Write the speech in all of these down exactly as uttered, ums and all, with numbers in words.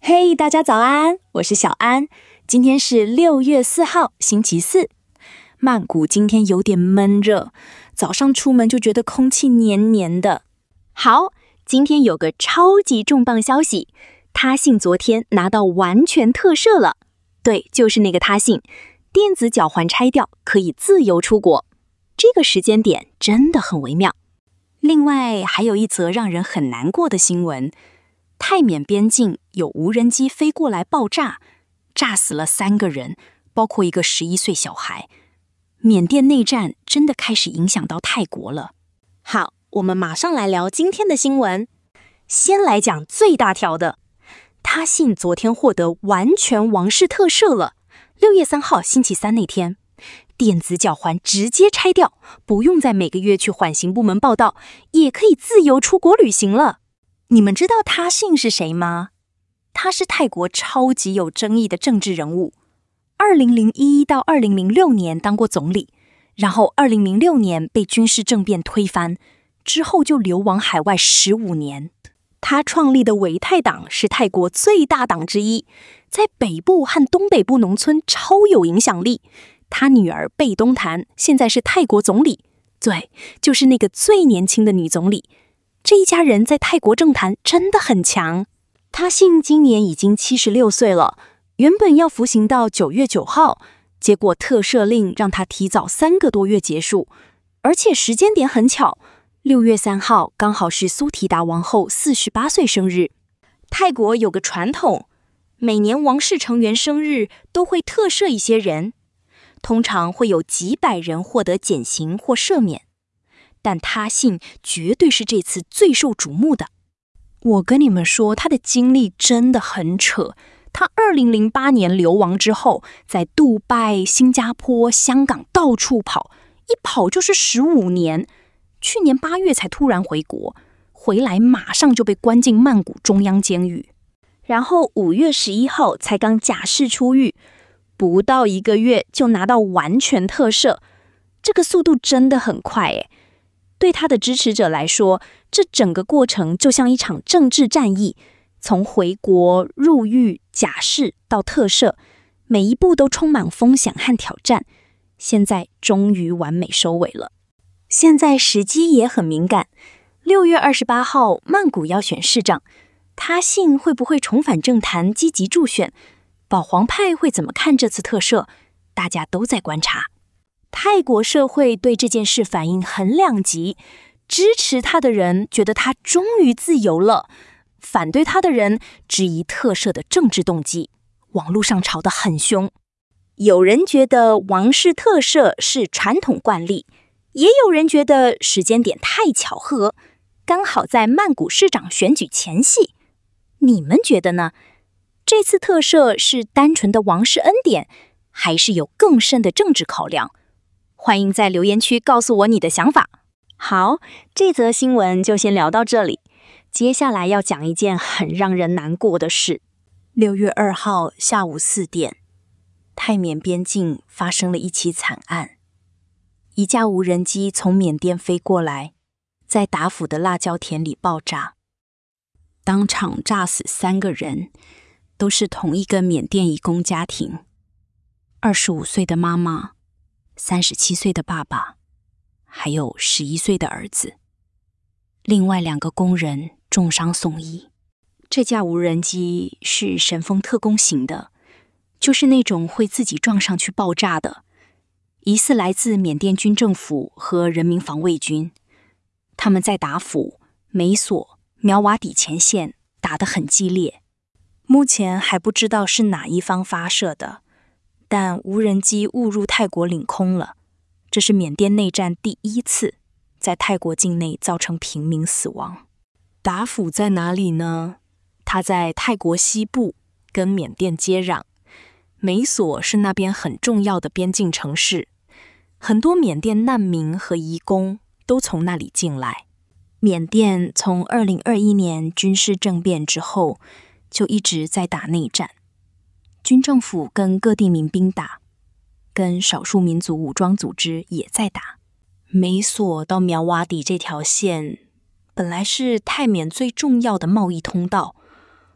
嘿、hey, 大家早安，我是小安。今天是六月四号，星期四。曼谷今天有点闷热，早上出门就觉得空气黏黏的。好，今天有个超级重磅消息，他信昨天拿到完全特赦了。对，就是那个他信，电子脚环拆掉，可以自由出国。这个时间点真的很微妙。另外，还有一则让人很难过的新闻。泰缅边境有无人机飞过来爆炸，炸死了三个人，包括一个十一岁小孩。缅甸内战真的开始影响到泰国了。好，我们马上来聊今天的新闻。先来讲最大条的，他信昨天获得完全王室特赦了。六月三号星期三那天，电子脚环直接拆掉，不用再每个月去缓刑部门报到，也可以自由出国旅行了。你们知道他信是谁吗？他是泰国超级有争议的政治人物。二零零一到二零零六年当过总理，然后二零零六年被军事政变推翻，之后就流亡海外十五年。他创立的维泰党是泰国最大党之一，在北部和东北部农村超有影响力。他女儿贝东檀现在是泰国总理，对，就是那个最年轻的女总理。这一家人在泰国政坛真的很强。他信今年已经七十六岁了，原本要服刑到九月九号，结果特赦令让他提早三个多月结束，而且时间点很巧，六月三号刚好是苏提达王后四十八岁生日。泰国有个传统，每年王室成员生日都会特赦一些人，通常会有几百人获得减刑或赦免。但他信绝对是这次最受瞩目的。我跟你们说，他的经历真的很扯。他二零零八年流亡之后，在杜拜、新加坡、香港到处跑，一跑就是十五年。去年八月才突然回国，回来马上就被关进曼谷中央监狱，然后五月十一号才刚假释出狱，不到一个月就拿到完全特赦，这个速度真的很快耶。对他的支持者来说，这整个过程就像一场政治战役，从回国、入狱、假释到特赦，每一步都充满风险和挑战。现在终于完美收尾了。现在时机也很敏感，六月二十八号曼谷要选市长，他信会不会重返政坛积极助选？保皇派会怎么看这次特赦？大家都在观察。泰国社会对这件事反应很两极，支持他的人觉得他终于自由了，反对他的人质疑特赦的政治动机，网络上吵得很凶。有人觉得王室特赦是传统惯例，也有人觉得时间点太巧合，刚好在曼谷市长选举前夕。你们觉得呢？这次特赦是单纯的王室恩典，还是有更深的政治考量？欢迎在留言区告诉我你的想法。好，这则新闻就先聊到这里。接下来要讲一件很让人难过的事。六月二号下午四点，泰缅边境发生了一起惨案。一架无人机从缅甸飞过来，在达府的辣椒田里爆炸，当场炸死三个人，都是同一个缅甸移工家庭。二十五岁的妈妈，三十七岁的爸爸，还有十一岁的儿子。另外两个工人重伤送医。这架无人机是神风特工型的，就是那种会自己撞上去爆炸的，疑似来自缅甸军政府和人民防卫军。他们在达府、美索、苗瓦底前线打得很激烈，目前还不知道是哪一方发射的，但无人机误入泰国领空了。这是缅甸内战第一次在泰国境内造成平民死亡。达府在哪里呢？它在泰国西部，跟缅甸接壤。美索是那边很重要的边境城市，很多缅甸难民和移工都从那里进来。缅甸从二零二一年军事政变之后，就一直在打内战。军政府跟各地民兵打，跟少数民族武装组织也在打。美索到苗瓦底这条线，本来是泰缅最重要的贸易通道，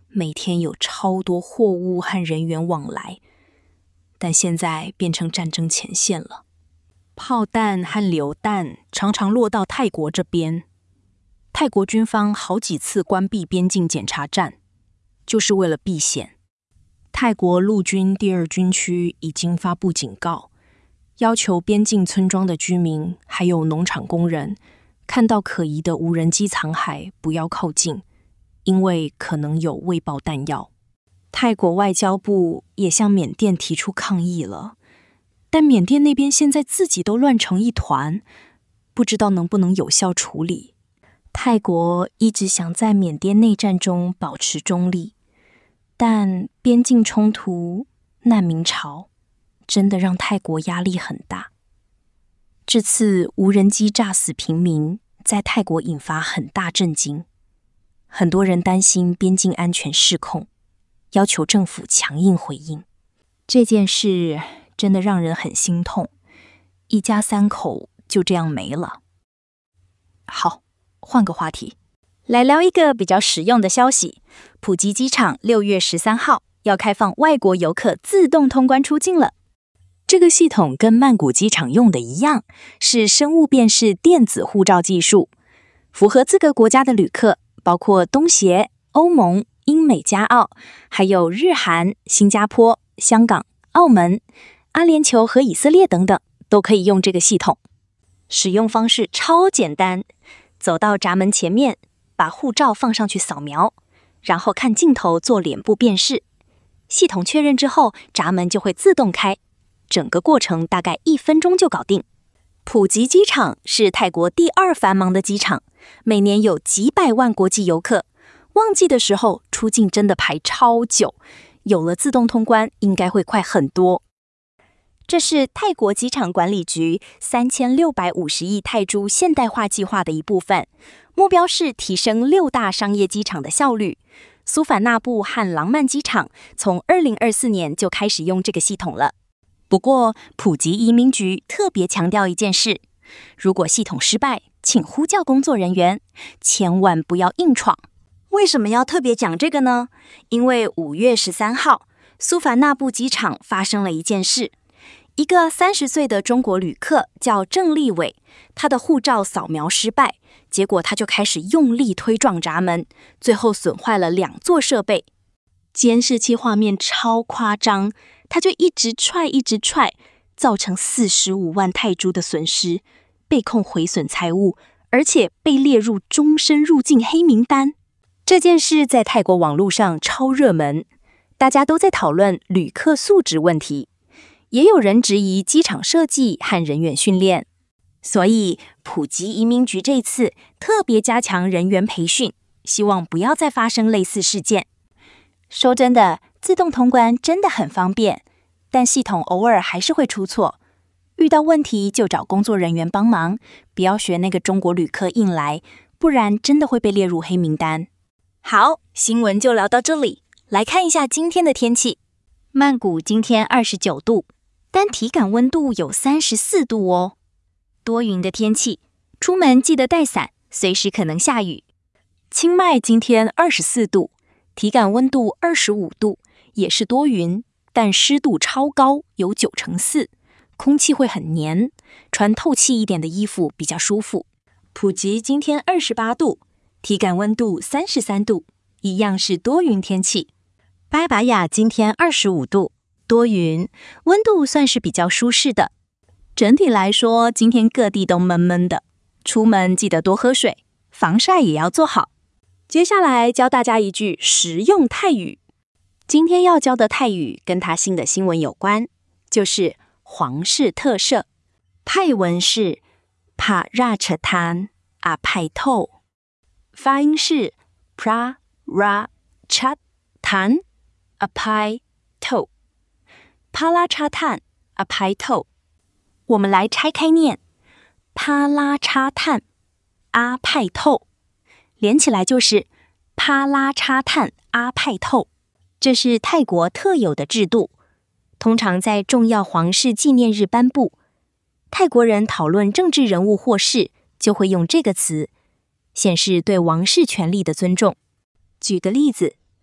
每天有超多货物和人员往来，但现在变成战争前线了。炮弹和榴弹常常落到泰国这边，泰国军方好几次关闭边境检查站，就是为了避险。泰国陆军第二军区已经发布警告，要求边境村庄的居民还有农场工人，看到可疑的无人机残骸不要靠近，因为可能有未爆弹药。泰国外交部也向缅甸提出抗议了，但缅甸那边现在自己都乱成一团，不知道能不能有效处理。泰国一直想在缅甸内战中保持中立，但边境冲突、难民潮真的让泰国压力很大。这次无人机炸死平民，在泰国引发很大震惊，很多人担心边境安全失控，要求政府强硬回应。这件事真的让人很心痛，一家三口就这样没了。好，换个话题，来聊一个比较实用的消息。普吉机场六月十三号要开放外国游客自动通关出境了。这个系统跟曼谷机场用的一样，是生物辨识电子护照技术。符合这个国家的旅客，包括东协、欧盟、英美加澳，还有日韩、新加坡、香港、澳门、阿联酋和以色列等等，都可以用这个系统。使用方式超简单，走到闸门前面，把护照放上去扫描，然后看镜头做脸部辨识。系统确认之后，闸门就会自动开，整个过程大概一分钟就搞定。普吉机场是泰国第二繁忙的机场，每年有几百万国际游客，旺季的时候出境真的排超久，有了自动通关应该会快很多。这是泰国机场管理局三千六百五十亿泰铢现代化计划的一部分，目标是提升六大商业机场的效率。苏凡纳布和廊曼机场从二零二四年就开始用这个系统了。不过，普吉移民局特别强调一件事：如果系统失败，请呼叫工作人员，千万不要硬闯。为什么要特别讲这个呢？因为五月十三号，苏凡纳布机场发生了一件事。一个三十岁的中国旅客叫郑立伟，他的护照扫描失败，结果他就开始用力推撞闸门，最后损坏了两座设备。监视器画面超夸张，他就一直踹一直踹，造成四十五万泰铢的损失，被控毁损财物，而且被列入终身入境黑名单。这件事在泰国网络上超热门，大家都在讨论旅客素质问题，也有人质疑机场设计和人员训练。所以普吉移民局这次特别加强人员培训，希望不要再发生类似事件。说真的，自动通关真的很方便，但系统偶尔还是会出错。遇到问题就找工作人员帮忙，不要学那个中国旅客硬来，不然真的会被列入黑名单。好，新闻就聊到这里，来看一下今天的天气。曼谷今天二十九度，但体感温度有三十四度哦。多云的天气，出门记得带伞，随时可能下雨。清迈今天二十四度，体感温度二十五度，也是多云，但湿度超高，有九成四，空气会很黏，穿透气一点的衣服比较舒服。普吉今天二十八度，体感温度三十三度，一样是多云天气。巴拔雅今天二十五度，多云，温度算是比较舒适的。整体来说，今天各地都闷闷的，出门记得多喝水，防晒也要做好。接下来教大家一句实用泰语。今天要教的泰语跟他新的新闻有关，就是皇室特赦。泰文是 พระราชทานอภัยโทษ，发音是 พระราชทานอภัยโทษ，พระราชทานอภัยโทษ。我们来拆开念，帕拉叉碳阿派透，连起来就是帕拉叉碳阿派透。这是泰国特有的制度，通常在重要皇室纪念日颁布。泰国人讨论政治人物或事，就会用这个词，显示对王室权力的尊重。举个例子，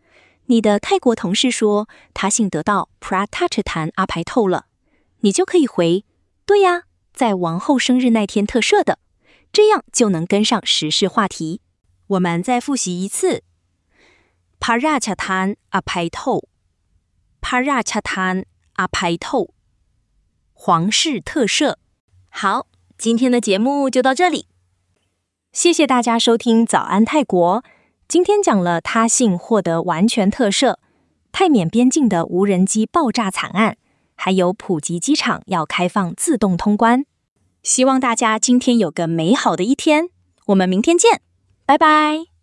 你的泰国同事说他幸得到 Pratachatan 阿排透了，你就可以回，对呀，在王后生日那天特赦的，这样就能跟上时事话题。我们再复习一次 Pratachatan 阿排透 Pratachatan 阿排透，皇室特赦。好，今天的节目就到这里，谢谢大家收听早安泰国。今天讲了他幸获得完全特赦，泰缅边境的无人机爆炸惨案，还有普吉机场要开放自动通关。希望大家今天有个美好的一天，我们明天见，拜拜。